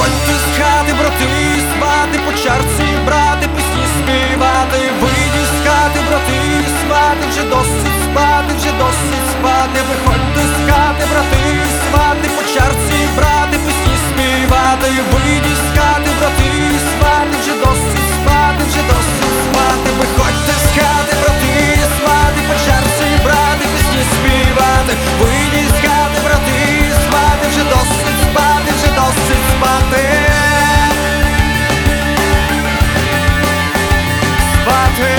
Виходьте з хати, брати, свати, по чарці брати, пісні співати. Вийдіть з хати, брати, свати, вже досить спати, вже досить спати. Виходьте з хати, брати, свати, по чарці брати, пісні співати. Вийдіть з хати, брати, свати, вже досить спати, вже досить спати. Виходьте з хати, брати, свати, по чарці брати, пісні співати. Вийдіть з хати, брати, свати, вже досить спати, вже досить спати. Спати.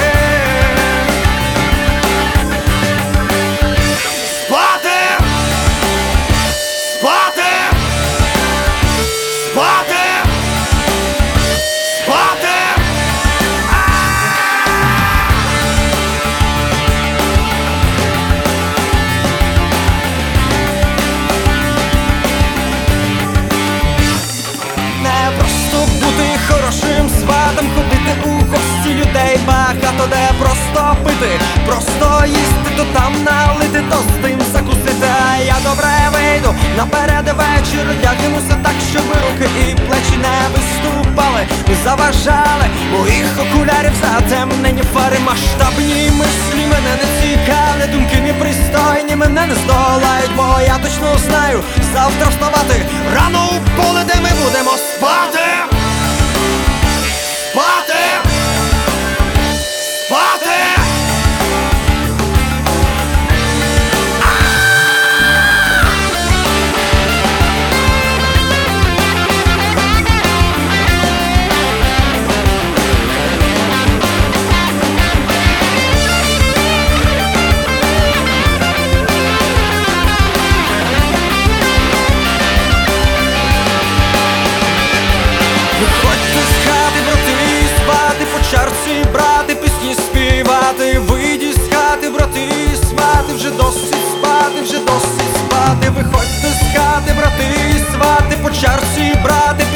Спати. Спати. Спати. Спати. Не просто бути хорошим сватом, ходити у гості, людей багато, де просто пити, просто їсти, то там налити, то з тим закусити. А я добре вийду наперед вечір, одягнемося так, щоб руки і плечі не виступали, не заважали моїх окулярів затемнені фари. Масштабні мислі мене не цікавлять, думки непристойні мене не здолають, бо я точно знаю, завтра вставати рано у поле, де ми будемо спати. Спати. Спати. Виходьте з хати, брати, спати, по чарці брати, пісні співати. Вийдіть з хати, брати, свати, вже досить спати, вже досить спати. Виходьте з хати, брати, свати, по чарці брати,